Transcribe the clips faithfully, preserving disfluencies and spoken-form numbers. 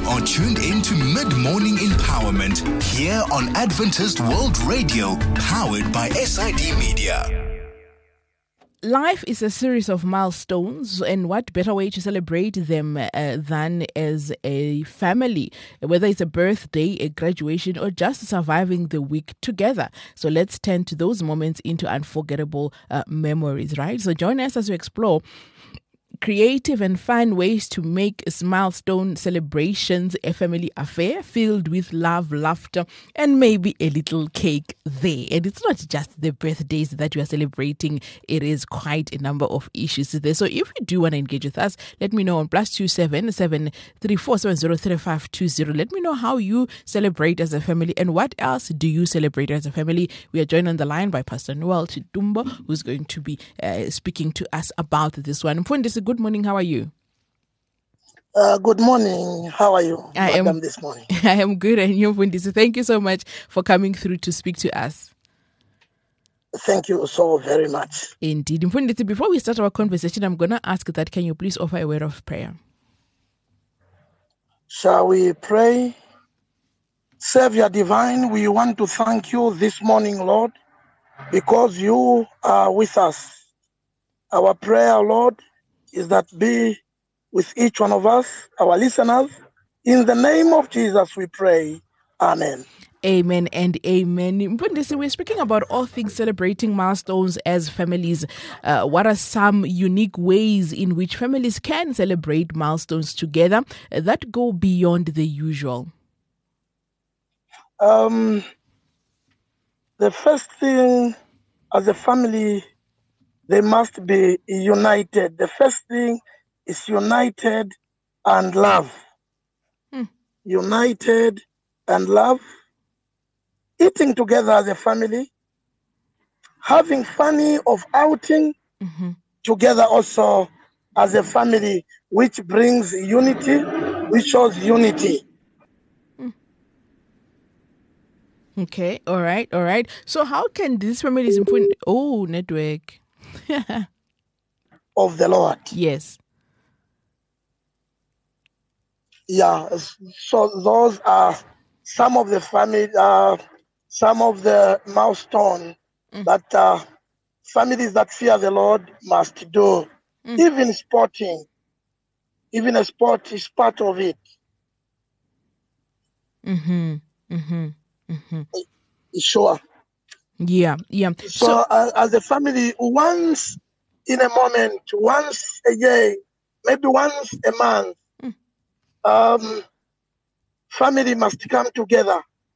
are tuned in to Mid-Morning Empowerment here on Adventist World Radio, powered by S I D Media. Life is a series of milestones, and what better way to celebrate them uh, than as a family, whether it's a birthday, a graduation, or just surviving the week together. So let's turn to those moments into unforgettable uh, memories, right? So join us as we explore creative and fun ways to make milestone celebrations a family affair filled with love, laughter, and maybe a little cake there. And it's not just the birthdays that we are celebrating. It is quite a number of issues there. So if you do want to engage with us, let me know on plus two seven seven three four seven zero three five two zero. Let me know how you celebrate as a family and what else do you celebrate as a family. We are joined on the line by Pastor Noel Chitumbo, who's going to be uh, speaking to us about this one. Mfundisi, good morning. How are you? Uh, good morning. How are you, I Madam, am, this morning? I am good, and you, Mfundisi. Thank you so much for coming through to speak to us. Thank you so very much. Indeed. Mfundisi, before we start our conversation, I'm going to ask that, can you please offer a word of prayer? Shall we pray? Savior divine, we want to thank you this morning, Lord, because you are with us. Our prayer, Lord, is that be with each one of us, our listeners. In the name of Jesus, we pray. Amen. Amen and amen. Mfundisi, we're speaking about all things celebrating milestones as families. Uh, what are some unique ways in which families can celebrate milestones together that go beyond the usual? Um, the first thing, as a family, they must be united. The first thing is united and love. Hmm. United and love. Eating together as a family. Having fun of outing Mm-hmm. together also as a family, which brings unity, which shows unity. Okay, all right, all right. So how can these families improve? Oh, network. Of the Lord. Yes. Yeah, so those are some of the family, uh, some of the milestones Mm. that uh, families that fear the Lord must do. Mm. Even sporting, even a sport is part of it. Mm-hmm. Mm-hmm. Mm-hmm. Sure. Yeah, yeah. So, So, uh, as a family, once in a moment, once a year, maybe once a month, Mm. um, family must come together,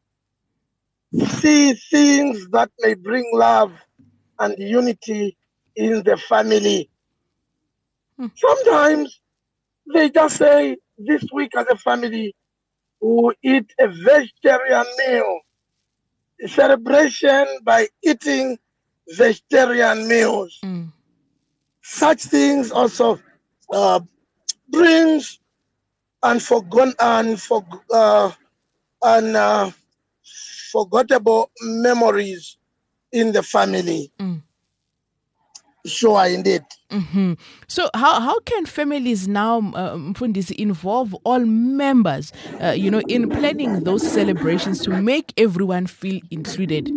see things that may bring love and unity in the family. Hmm. Sometimes they just say, this week as a family, we'll eat a vegetarian meal. A celebration by eating vegetarian meals. mm, Such things also uh, brings unforgotten and for, uh, and uh, forgettable memories in the family. mm. Sure, indeed. Mm-hmm. So how how can families now, uh, Mfundisi, involve all members, uh, you know, in planning those celebrations to make everyone feel included?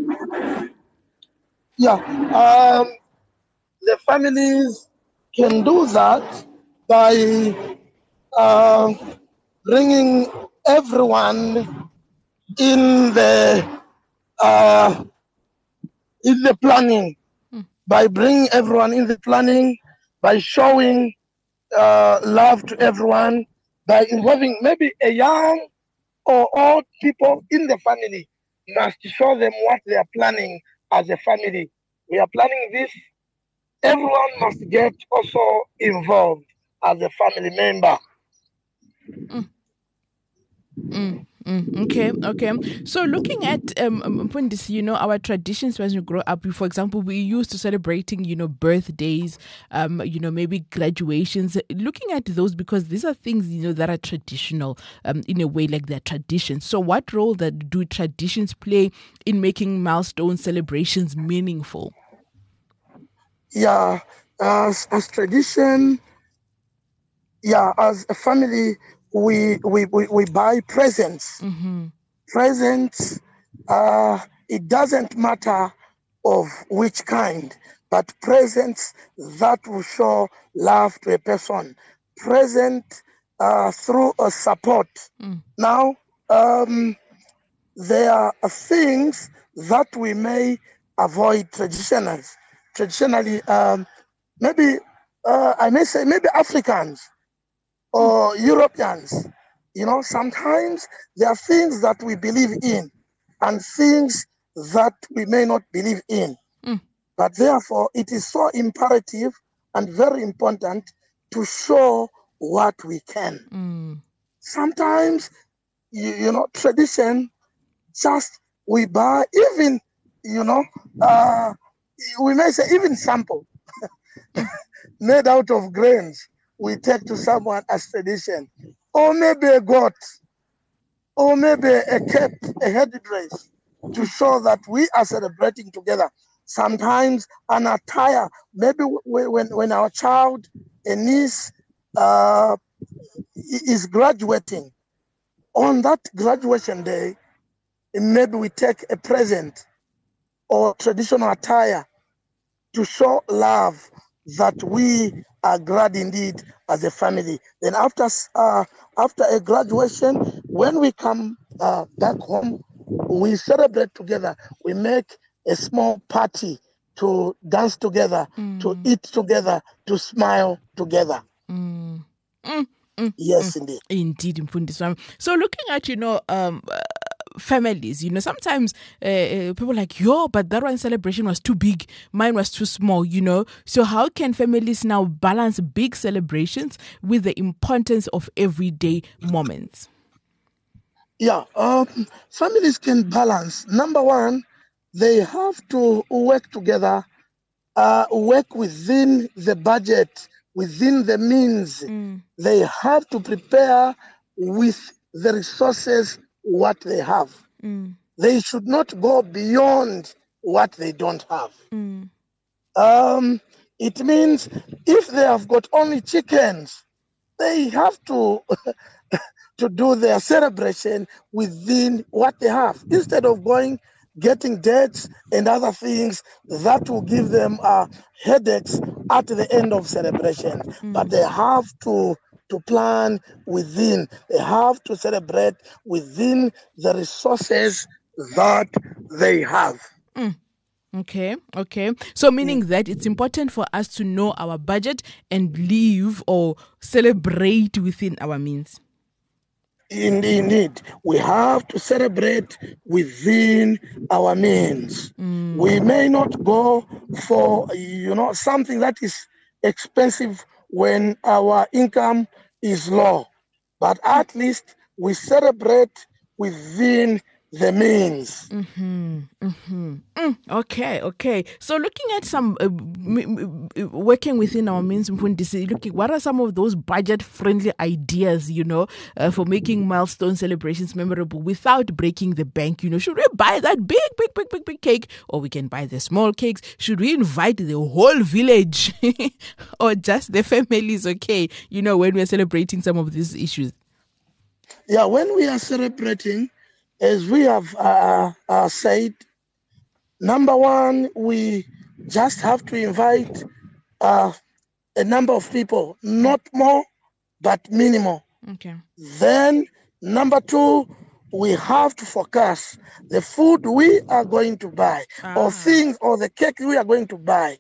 Yeah, um, the families can do that by uh, bringing everyone in the uh, in the planning. Mm. By bringing everyone in the planning, by showing uh, love to everyone, by involving maybe a young or old people in the family, must show them what they are planning as a family. We are planning this. Everyone must get also involved as a family member. Mm. Mm. Mm, okay, okay. So looking at um, um Mfundisi, you know, our traditions when we grow up, for example, we used to celebrating, you know, birthdays, um, you know, maybe graduations. Looking at those because these are things, you know, that are traditional, um, in a way like they're traditions. So what role that do traditions play in making milestone celebrations meaningful? Yeah, as as tradition, yeah, as a family, we we we, we buy presents. Mm-hmm. Presents. Uh, it doesn't matter of which kind, but presents that will show love to a person. Present uh, through a support. Mm. Now, um, there are things that we may avoid traditionally. Traditionally, um, maybe uh, I may say maybe Africans or Europeans. You know, sometimes there are things that we believe in and things that we may not believe in. Mm. But therefore, it is so imperative and very important to show what we can. Mm. Sometimes, you, you know, tradition, just we buy, even, you know, uh, we may say even sample made out of grains, we take to someone as tradition. Or maybe a goat, or maybe a cap, a headdress, to show that we are celebrating together. Sometimes an attire, maybe when, when our child, a niece, uh, is graduating, on that graduation day, maybe we take a present or traditional attire to show love that we are glad indeed as a family. Then after uh, after a graduation, when we come uh, back home, we celebrate together. We make a small party to dance together, Mm. to eat together, to smile together. Mm. Mm. Mm. Yes, Mm. indeed. Indeed, Mfundisi wami. So looking at, you know, um, uh, families, you know, sometimes uh, uh, people are like, yo, but that one celebration was too big, mine was too small, you know. So how can families now balance big celebrations with the importance of everyday moments? Yeah, um, families can balance. Number one, they have to work together, uh, work within the budget, within the means. Mm. They have to prepare with the resources what they have. Mm. They should not go beyond what they don't have. Mm. Um, it means if they have got only chickens, they have to to do their celebration within what they have, instead of going getting dates and other things that will give them uh, headaches at the end of celebration. Mm. But they have to to plan within. They have to celebrate within the resources that they have. Mm. Okay, okay. So meaning that it's important for us to know our budget and live or celebrate within our means. Indeed, indeed, we have to celebrate within our means. Mm. We may not go for, you know, something that is expensive when our income is low, but at least we celebrate within the means. Mm-hmm, mm-hmm. Mm, okay, okay. So looking at some, uh, m- m- working within our means, Mfundisi, looking, what are some of those budget-friendly ideas, you know, uh, for making milestone celebrations memorable without breaking the bank? You know, should we buy that big, big, big, big, big cake, or we can buy the small cakes? Should we invite the whole village or just the families? Okay, you know, when we're celebrating some of these issues. Yeah, when we are celebrating, as we have uh, uh, said, number one, we just have to invite uh, a number of people, not more, but minimal. Okay. Then, number two, we have to focus the food we are going to buy, Ah. or things, or the cake we are going to buy.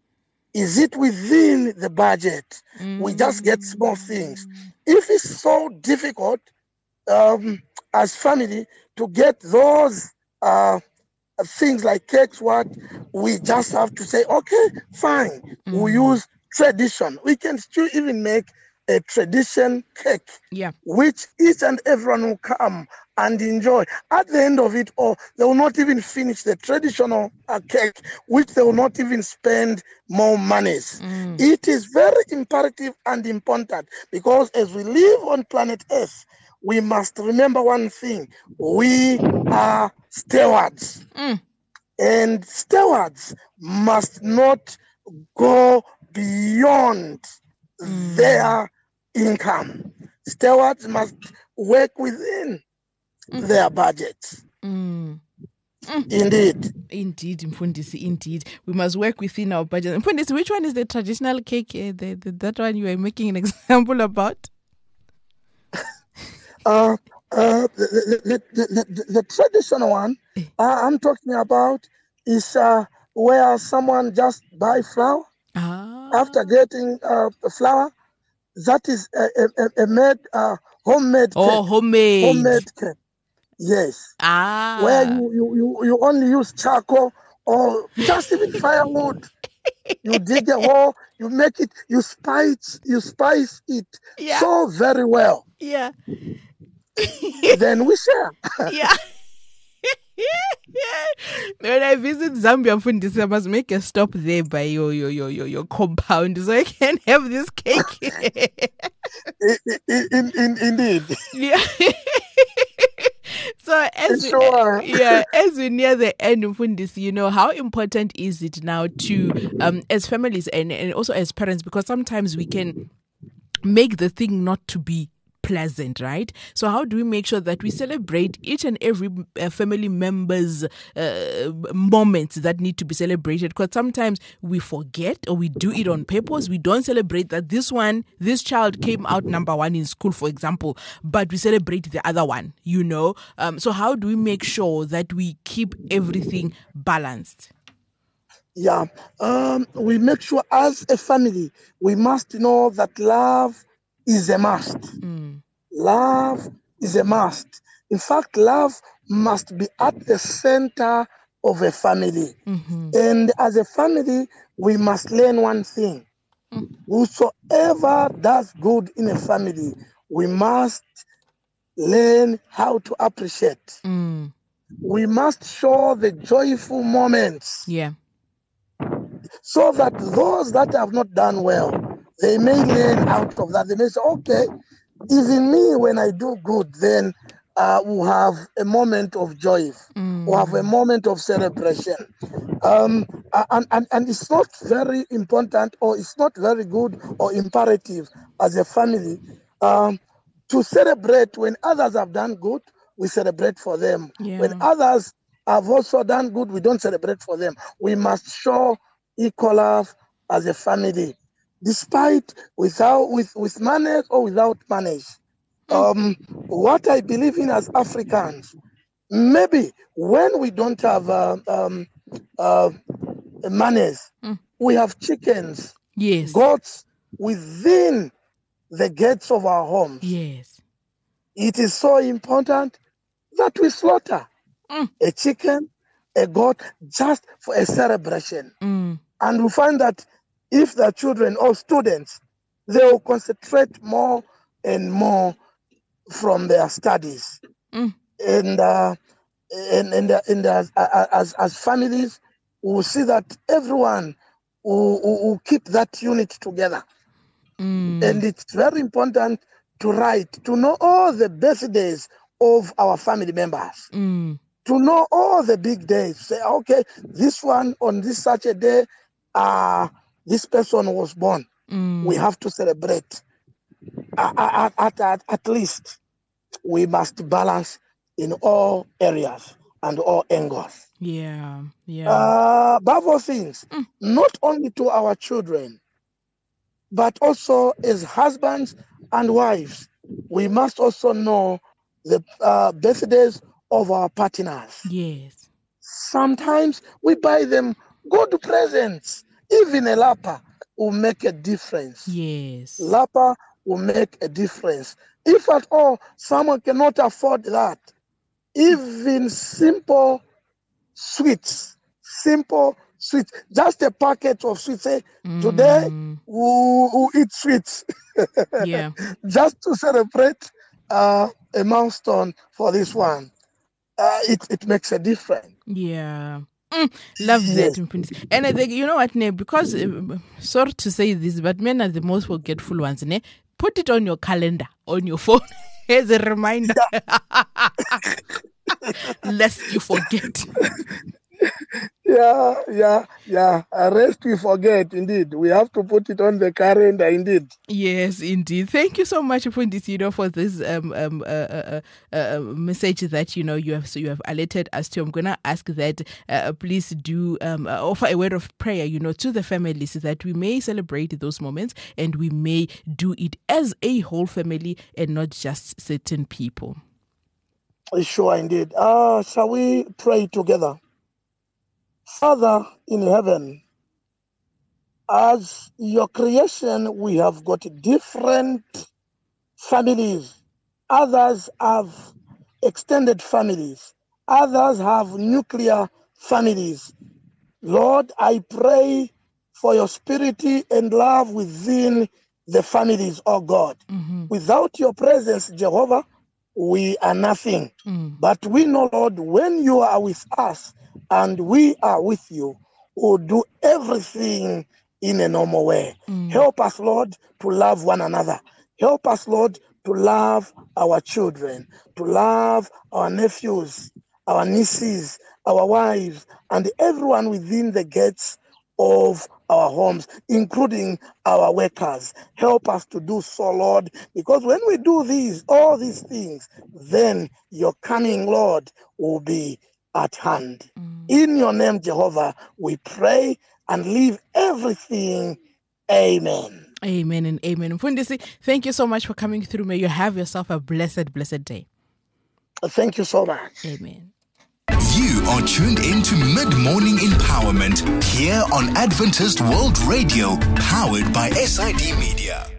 Is it within the budget? Mm. We just get small things. If it's so difficult, um, as family, to get those uh, things like cakes, what we just have to say, okay, fine. Mm. We use tradition. We can still even make a tradition cake, Yeah. which each and everyone will come and enjoy. At the end of it all, they will not even finish the traditional uh, cake, which they will not even spend more monies. Mm. It is very imperative and important, because as we live on planet Earth, we must remember one thing: we are stewards. Mm. And stewards must not go beyond Mm. their income. stewards must work within mm. their budgets. Mm. Mm. Indeed. Indeed, Mfundisi, indeed. We must work within our budget. Mfundisi, which one is the traditional cake? Uh, the, the, that one you were making an example about? uh, uh, the, the, the, the, the traditional one uh, I'm talking about is uh, where someone just buy flour. Ah. After getting uh, the flour, that is a, a, a made, uh, homemade cake. Oh, homemade. Homemade cake. Yes. Ah. Where you, you, you, you only use charcoal or just even firewood. You dig a hole, you make it, you spice, you spice it yeah. so very well. Yeah. Then we share. Yeah. When I visit Zambia, Mfundisi, I must make a stop there by your your your your, your compound so I can have this cake. in, in, in, indeed. Yeah. So as sure. we, yeah, as we near the end, Mfundisi, you know, how important is it now to um as families and, and also as parents, because sometimes we can make the thing not to be pleasant, right? So how do we make sure that we celebrate each and every uh, family member's uh, moments that need to be celebrated? Because sometimes we forget or we do it on purpose. We don't celebrate that this one, this child came out number one in school, for example, but we celebrate the other one, you know? Um, so how do we make sure that we keep everything balanced? Yeah, um, we make sure as a family, we must know that love is a must. Mm. Love is a must. In fact, love must be at the center of a family. Mm-hmm. And as a family, we must learn one thing. Mm. Whosoever does good in a family, we must learn how to appreciate. Mm. We must show the joyful moments. Yeah. So that those that have not done well, they may learn out of that. They may say, okay, even me, when I do good, then uh, we'll have a moment of joy. Mm. We'll have a moment of celebration. Um, and, and, and it's not very important, or it's not very good or imperative as a family um, to celebrate when others have done good. We celebrate for them. Yeah. When others have also done good, we don't celebrate for them. We must show equal love as a family, despite without with with manners or without manners. Um, what I believe in as Africans, maybe when we don't have uh, um, uh, manners, mm. we have chickens, yes, goats within the gates of our homes. Yes, it is so important that we slaughter mm. a chicken, a goat, just for a celebration. Mm. And we find that if the children or students, they will concentrate more and more from their studies. Mm. And, uh, and, and, and as, as, as families, we will see that everyone will, will keep that unit together. Mm. And it's very important to write, to know all the birthdays of our family members. Mm. To know all the big days. Say, okay, this one on this such a day, uh, this person was born. Mm. We have to celebrate. Uh, at, at, at, at least we must balance in all areas and all angles. Yeah, yeah. Uh, above all things, mm. not only to our children, but also as husbands and wives, we must also know the uh, birthdays of our partners. Yes. Sometimes we buy them good presents. Even a lapa will make a difference. Yes. Lapa will make a difference. If at all someone cannot afford that, even simple sweets, simple sweets, just a packet of sweets. Say, mm. today we'll, we'll eat sweets. Yeah. Just to celebrate uh, a milestone for this one. Uh, it, it makes a difference. Yeah. Mm, love yes. that. And I think, you know what, ne? Because, uh, sorry to say this, but men are the most forgetful ones. Ne? Put it on your calendar, on your phone, as a reminder. Yeah. Lest you forget. Yeah, Yeah, yeah, yeah. Uh, rest we forget, indeed. We have to put it on the calendar, indeed. Yes, indeed. Thank you so much, Mfundisi, you know, for this um, um, uh, uh, uh, uh, message that, you know, you have so you have alerted us to. I'm going to ask that uh, please do um, uh, offer a word of prayer, you know, to the families that we may celebrate those moments and we may do it as a whole family and not just certain people. Sure, indeed. Uh, shall we pray together? Father in heaven, as your creation, we have got different families. Others have extended families. Others have nuclear families. Lord, I pray for your spirit and love within the families, oh God. Mm-hmm. Without your presence, Jehovah, we are nothing. Mm. But we know, Lord, when you are with us and we are with you, we'll do everything in a normal way. Mm. Help us, Lord, to love one another. Help us, Lord, to love our children, to love our nephews, our nieces, our wives, and everyone within the gates of our homes, including our workers. Help us to do so, Lord, because when we do these, all these things, then your coming, Lord, will be at hand. Mm. In your name, Jehovah, we pray and leave everything. Amen. Amen and amen. Mfundisi, thank you so much for coming through. May you have yourself a blessed, blessed day. Thank you so much. Amen. You are tuned into Mid-Morning Empowerment here on Adventist World Radio, powered by S I D Media.